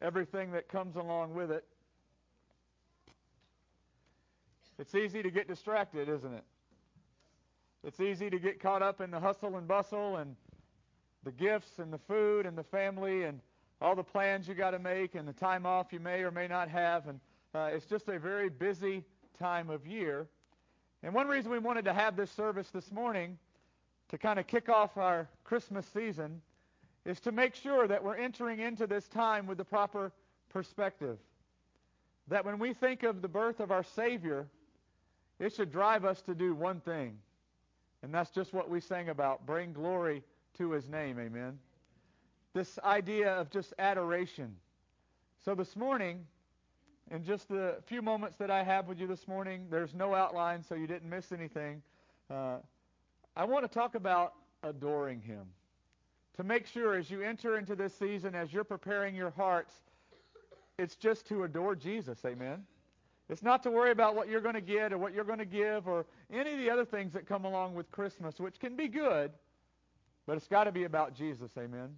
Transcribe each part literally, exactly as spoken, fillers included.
everything that comes along with it. It's easy to get distracted, isn't it? It's easy to get caught up in the hustle and bustle and the gifts and the food and the family and all the plans you got to make and the time off you may or may not have. And uh, it's just a very busy time of year. And one reason we wanted to have this service this morning to kind of kick off our Christmas season is to make sure that we're entering into this time with the proper perspective. That when we think of the birth of our Savior, it should drive us to do one thing. And that's just what we sang about, bring glory to His name, amen. This idea of just adoration. So this morning, in just the few moments that I have with you this morning, there's no outline, so you didn't miss anything. Uh, I want to talk about adoring Him. To make sure as you enter into this season, as you're preparing your hearts, it's just to adore Jesus, amen. It's not to worry about what you're going to get or what you're going to give or any of the other things that come along with Christmas, which can be good, but it's got to be about Jesus, amen.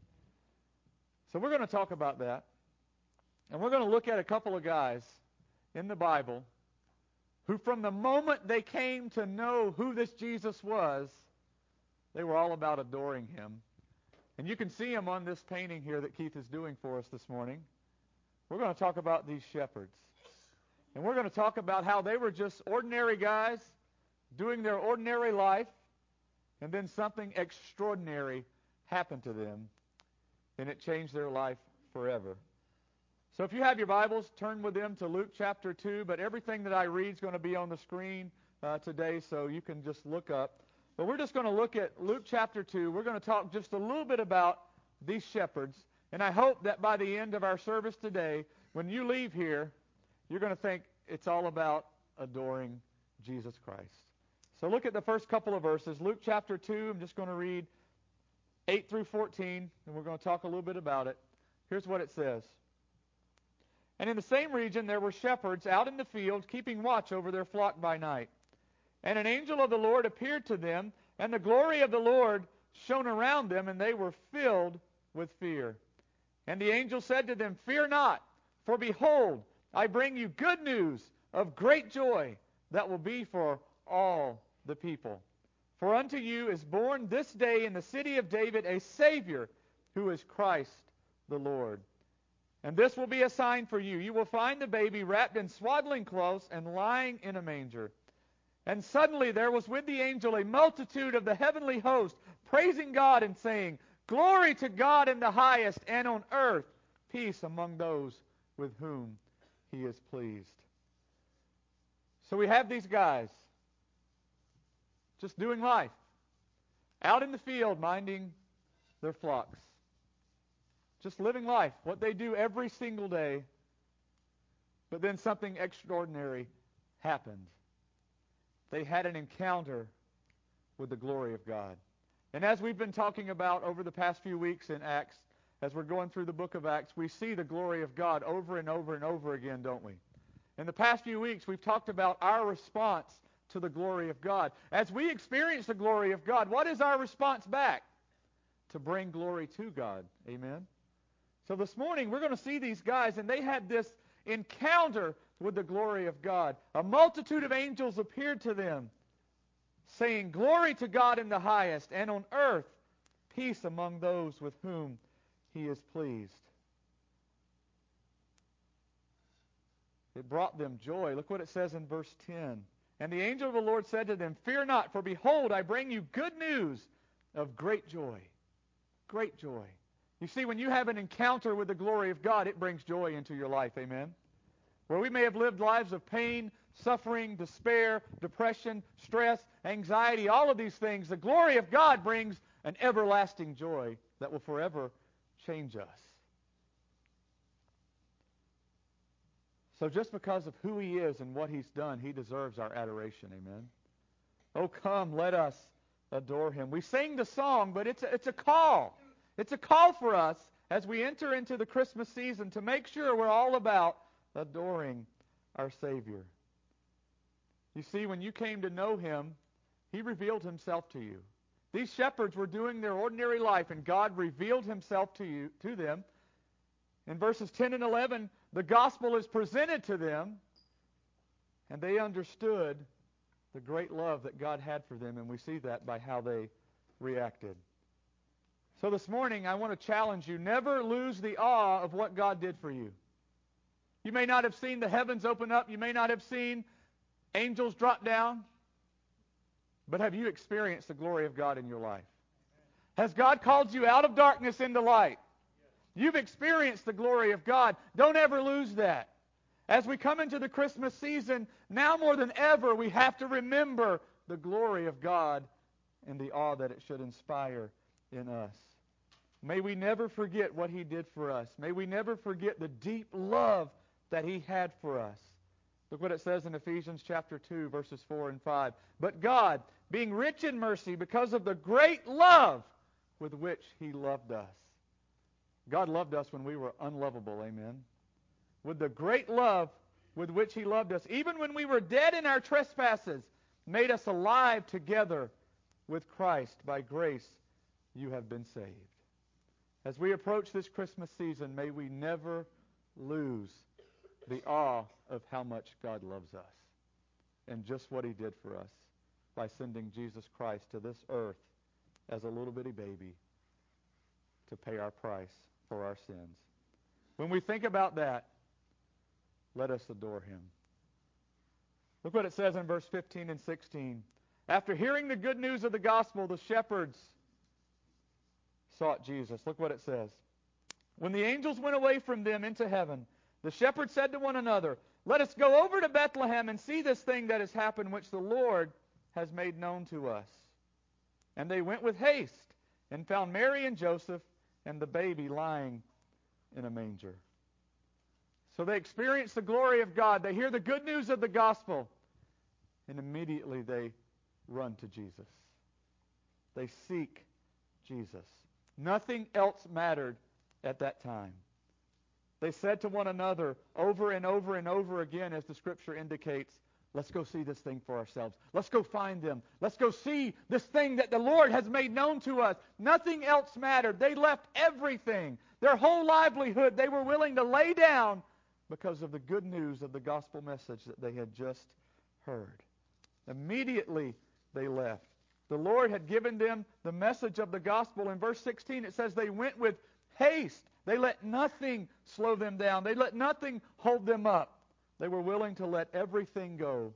So we're going to talk about that. And we're going to look at a couple of guys in the Bible who from the moment they came to know who this Jesus was, they were all about adoring Him. And you can see him on this painting here that Keith is doing for us this morning. We're going to talk about these shepherds. And we're going to talk about how they were just ordinary guys doing their ordinary life, and then something extraordinary happened to them, and it changed their life forever. So if you have your Bibles, turn with them to Luke chapter two, but everything that I read is going to be on the screen uh, today, so you can just look up. But we're just going to look at Luke chapter two. We're going to talk just a little bit about these shepherds, and I hope that by the end of our service today, when you leave here, you're going to think it's all about adoring Jesus Christ. So look at the first couple of verses. Luke chapter two, I'm just going to read eight through fourteen, and we're going to talk a little bit about it. Here's what it says. And in the same region there were shepherds out in the field, keeping watch over their flock by night. And an angel of the Lord appeared to them, and the glory of the Lord shone around them, and they were filled with fear. And the angel said to them, Fear not, for behold, I bring you good news of great joy that will be for all the people. For unto you is born this day in the city of David a Savior, who is Christ the Lord. And this will be a sign for you. You will find the baby wrapped in swaddling clothes and lying in a manger. And suddenly there was with the angel a multitude of the heavenly host, praising God and saying, Glory to God in the highest, and on earth peace among those with whom He is pleased. So we have these guys just doing life, out in the field minding their flocks, just living life, what they do every single day. But then something extraordinary happened. They had an encounter with the glory of God. And as we've been talking about over the past few weeks in Acts, as we're going through the book of Acts, we see the glory of God over and over and over again, don't we? In the past few weeks, we've talked about our response to the glory of God. As we experience the glory of God, what is our response back? To bring glory to God. Amen? So this morning, we're going to see these guys, and they had this encounter with the glory of God. A multitude of angels appeared to them, saying, Glory to God in the highest, and on earth peace among those with whom He is pleased. It brought them joy. Look what it says in verse ten. And the angel of the Lord said to them, Fear not, for behold, I bring you good news of great joy. Great joy. You see, when you have an encounter with the glory of God, it brings joy into your life. Amen? Where we may have lived lives of pain, suffering, despair, depression, stress, anxiety, all of these things, the glory of God brings an everlasting joy that will forever change us. So just because of who He is and what He's done, He deserves our adoration. Amen? Oh, come, let us adore Him. We sing the song, but it's a, it's a call. It's a call for us as we enter into the Christmas season to make sure we're all about adoring our Savior. You see, when you came to know Him, He revealed Himself to you. These shepherds were doing their ordinary life, and God revealed Himself to you, to them. In verses ten and eleven, the gospel is presented to them, and they understood the great love that God had for them, and we see that by how they reacted. So this morning, I want to challenge you, never lose the awe of what God did for you. You may not have seen the heavens open up. You may not have seen angels drop down. But have you experienced the glory of God in your life? Has God called you out of darkness into light? You've experienced the glory of God. Don't ever lose that. As we come into the Christmas season, now more than ever, we have to remember the glory of God and the awe that it should inspire in us. May we never forget what He did for us. May we never forget the deep love that He had for us. Look what it says in Ephesians chapter two, verses four and five. But God, being rich in mercy because of the great love with which He loved us. God loved us when we were unlovable, amen. With the great love with which He loved us, even when we were dead in our trespasses, made us alive together with Christ. By grace you have been saved. As we approach this Christmas season, may we never lose the awe of how much God loves us and just what He did for us by sending Jesus Christ to this earth as a little bitty baby to pay our price for our sins. When we think about that, let us adore Him. Look what it says in verse fifteen and sixteen. After hearing the good news of the gospel, the shepherds sought Jesus. Look what it says. When the angels went away from them into heaven, the shepherds said to one another, "Let us go over to Bethlehem and see this thing that has happened, which the Lord has made known to us." And they went with haste and found Mary and Joseph and the baby lying in a manger. So they experience the glory of God. They hear the good news of the gospel. And immediately they run to Jesus. They seek Jesus. Nothing else mattered at that time. They said to one another over and over and over again, as the Scripture indicates, let's go see this thing for ourselves. Let's go find them. Let's go see this thing that the Lord has made known to us. Nothing else mattered. They left everything, their whole livelihood, they were willing to lay down because of the good news of the gospel message that they had just heard. Immediately they left. The Lord had given them the message of the gospel. In verse sixteen it says they went with haste. They let nothing slow them down. They let nothing hold them up. They were willing to let everything go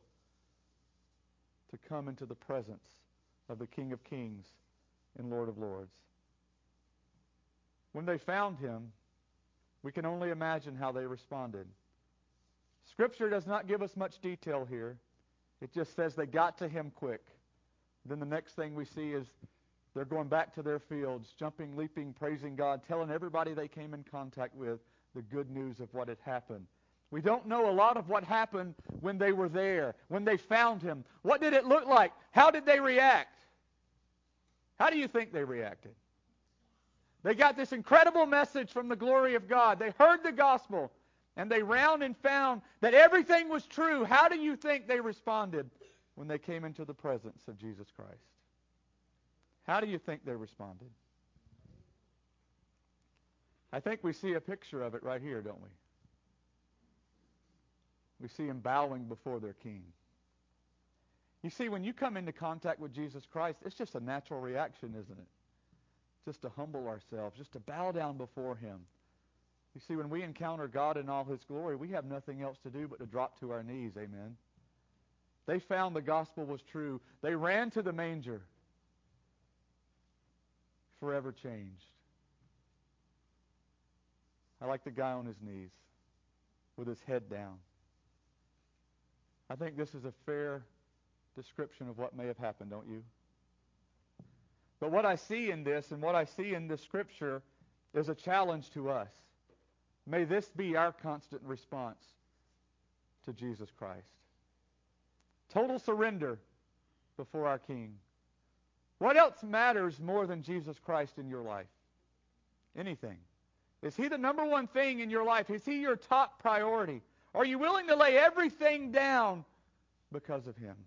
to come into the presence of the King of Kings and Lord of Lords. When they found Him, we can only imagine how they responded. Scripture does not give us much detail here. It just says they got to Him quick. Then the next thing we see is they're going back to their fields, jumping, leaping, praising God, telling everybody they came in contact with the good news of what had happened. We don't know a lot of what happened when they were there, when they found Him. What did it look like? How did they react? How do you think they reacted? They got this incredible message from the glory of God. They heard the gospel, and they ran and found that everything was true. How do you think they responded when they came into the presence of Jesus Christ? How do you think they responded? I think we see a picture of it right here, don't we? We see them bowing before their King. You see, when you come into contact with Jesus Christ, it's just a natural reaction, isn't it? Just to humble ourselves, just to bow down before Him. You see, when we encounter God in all His glory, we have nothing else to do but to drop to our knees, amen? They found the gospel was true. They ran to the manger. Forever changed. I like the guy on his knees with his head down. I think this is a fair description of what may have happened, don't you? But what I see in this and what I see in this Scripture is a challenge to us. May this be our constant response to Jesus Christ. Total surrender before our King. What else matters more than Jesus Christ in your life? Anything. Is He the number one thing in your life? Is He your top priority? Are you willing to lay everything down because of Him?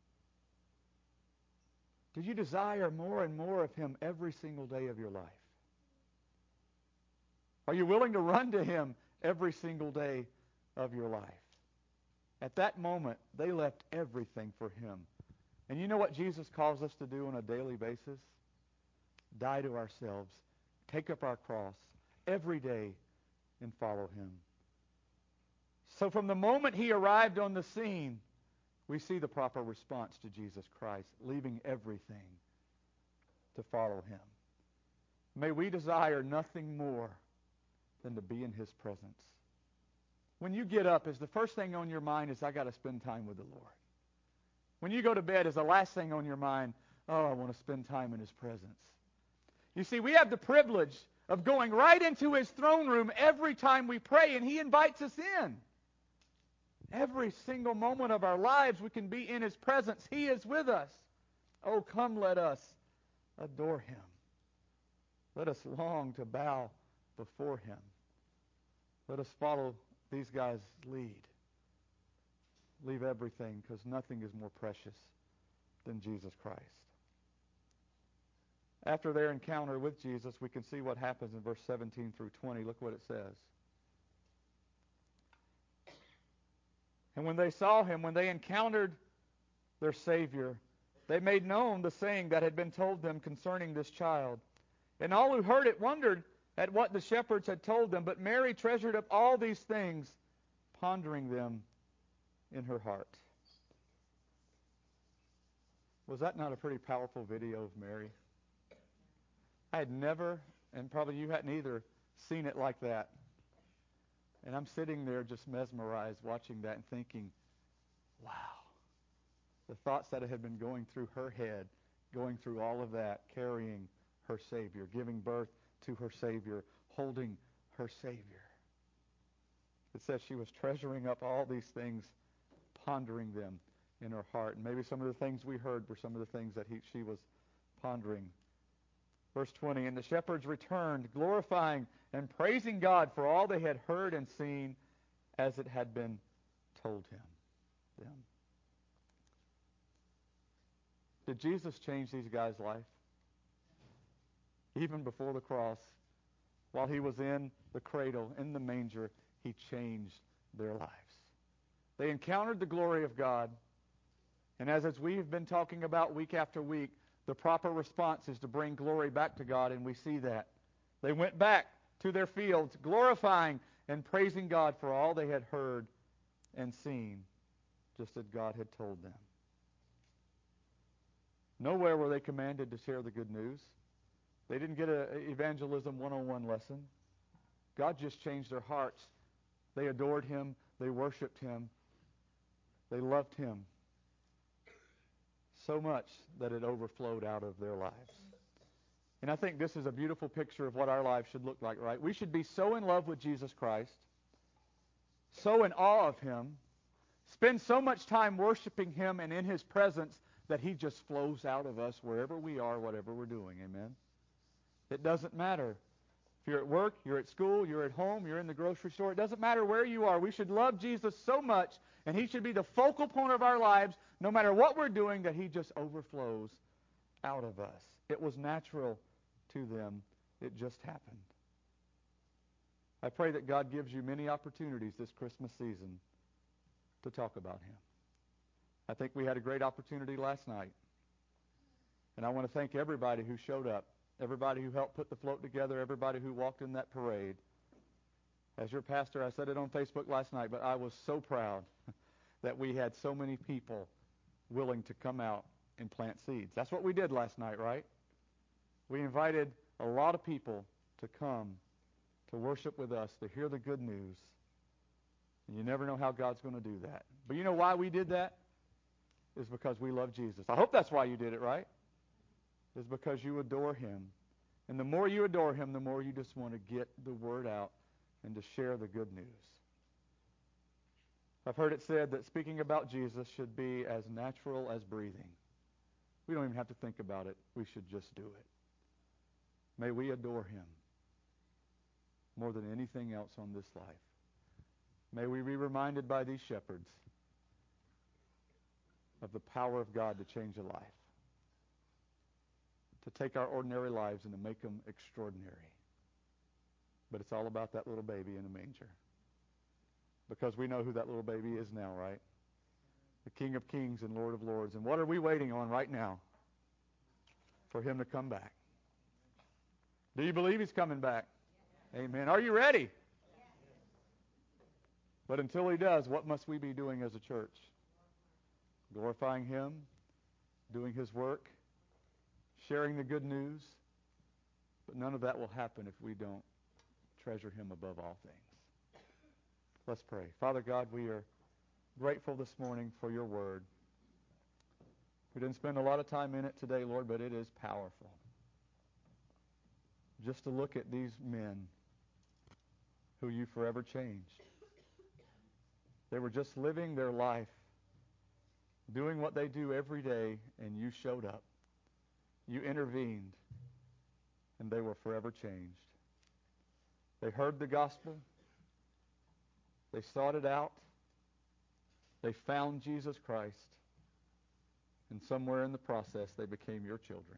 Do you desire more and more of Him every single day of your life? Are you willing to run to Him every single day of your life? At that moment, they left everything for Him. And you know what Jesus calls us to do on a daily basis? Die to ourselves. Take up our cross every day and follow Him. So from the moment He arrived on the scene, we see the proper response to Jesus Christ, leaving everything to follow Him. May we desire nothing more than to be in His presence. When you get up, is the first thing on your mind is, I got to spend time with the Lord. When you go to bed, is the last thing on your mind, oh, I want to spend time in His presence. You see, we have the privilege of going right into His throne room every time we pray, and He invites us in. Every single moment of our lives, we can be in His presence. He is with us. Oh, come, let us adore Him. Let us long to bow before Him. Let us follow these guys' lead. Leave everything, because nothing is more precious than Jesus Christ. After their encounter with Jesus, we can see what happens in verse seventeen through twenty. Look what it says. And when they saw Him, when they encountered their Savior, they made known the saying that had been told them concerning this child. And all who heard it wondered at what the shepherds had told them. But Mary treasured up all these things, pondering them in her heart. Was that not a pretty powerful video of Mary? I had never, and probably you hadn't either, seen it like that. And I'm sitting there just mesmerized watching that and thinking, wow. The thoughts that had been going through her head, going through all of that, carrying her Savior, giving birth to her Savior, holding her Savior. It says she was treasuring up all these things, pondering them in her heart. And maybe some of the things we heard were some of the things that he, she was pondering. Verse twenty, and the shepherds returned, glorifying and praising God for all they had heard and seen as it had been told him. Them. Did Jesus change these guys' life? Even before the cross, while He was in the cradle, in the manger, He changed their lives. They encountered the glory of God, and as, as we've been talking about week after week, the proper response is to bring glory back to God, and we see that. They went back to their fields, glorifying and praising God for all they had heard and seen, just as God had told them. Nowhere were they commanded to share the good news. They didn't get an evangelism one oh one lesson. God just changed their hearts. They adored Him. They worshiped Him. They loved Him so much that it overflowed out of their lives. And I think this is a beautiful picture of what our lives should look like, right? We should be so in love with Jesus Christ, so in awe of Him, spend so much time worshiping Him and in His presence that He just flows out of us wherever we are, whatever we're doing. Amen? It doesn't matter. If you're at work, you're at school, you're at home, you're in the grocery store, it doesn't matter where you are. We should love Jesus so much, and He should be the focal point of our lives, no matter what we're doing, that He just overflows out of us. It was natural to them. It just happened. I pray that God gives you many opportunities this Christmas season to talk about Him. I think we had a great opportunity last night. And I want to thank everybody who showed up, everybody who helped put the float together, everybody who walked in that parade. As your pastor, I said it on Facebook last night, but I was so proud that we had so many people willing to come out and plant seeds. That's what we did last night, right? We invited a lot of people to come to worship with us, to hear the good news. And you never know how God's going to do that. But you know why we did that? Is because we love Jesus. I hope that's why you did it, right? Is because you adore Him. And the more you adore Him, the more you just want to get the word out and to share the good news. I've heard it said that speaking about Jesus should be as natural as breathing. We don't even have to think about it. We should just do it. May we adore Him more than anything else on this life. May we be reminded by these shepherds of the power of God to change a life, to take our ordinary lives and to make them extraordinary. But it's all about that little baby in a manger. Because we know who that little baby is now, right? The King of Kings and Lord of Lords. And what are we waiting on right now? For him to come back. Do you believe he's coming back? Amen. Are you ready? But until he does, what must we be doing as a church? Glorifying him, doing his work, sharing the good news. But none of that will happen if we don't treasure him above all things. Let's pray. Father God, we are grateful this morning for your word. We didn't spend a lot of time in it today, Lord, but it is powerful. Just to look at these men who you forever changed. They were just living their life, doing what they do every day, and you showed up. You intervened, and they were forever changed. They heard the gospel. They sought it out. They found Jesus Christ. And somewhere in the process, they became your children.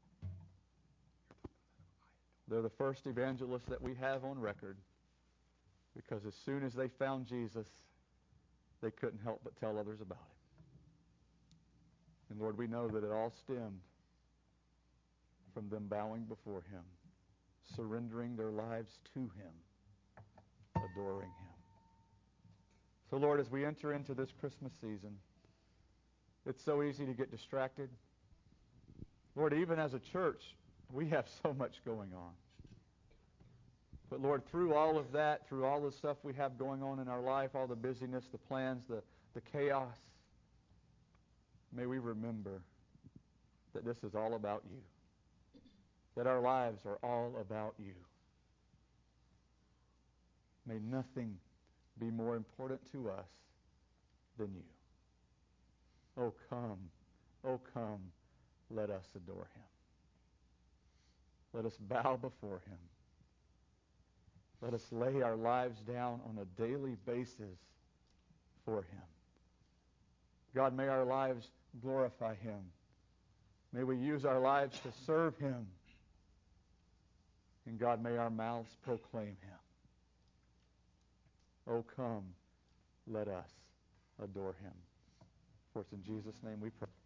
They're the first evangelists that we have on record, because as soon as they found Jesus, they couldn't help but tell others about him. And Lord, we know that it all stemmed from them bowing before him, surrendering their lives to him, adoring him. So Lord, as we enter into this Christmas season, it's so easy to get distracted. Lord, even as a church, we have so much going on. But Lord, through all of that, through all the stuff we have going on in our life, all the busyness, the plans, the, the chaos, may we remember that this is all about you. That our lives are all about you. May nothing be more important to us than you. Oh, come, oh, come, let us adore him. Let us bow before him. Let us lay our lives down on a daily basis for him. God, may our lives glorify him. May we use our lives to serve him. And God, may our mouths proclaim him. Oh, come, let us adore him. For it's in Jesus' name we pray.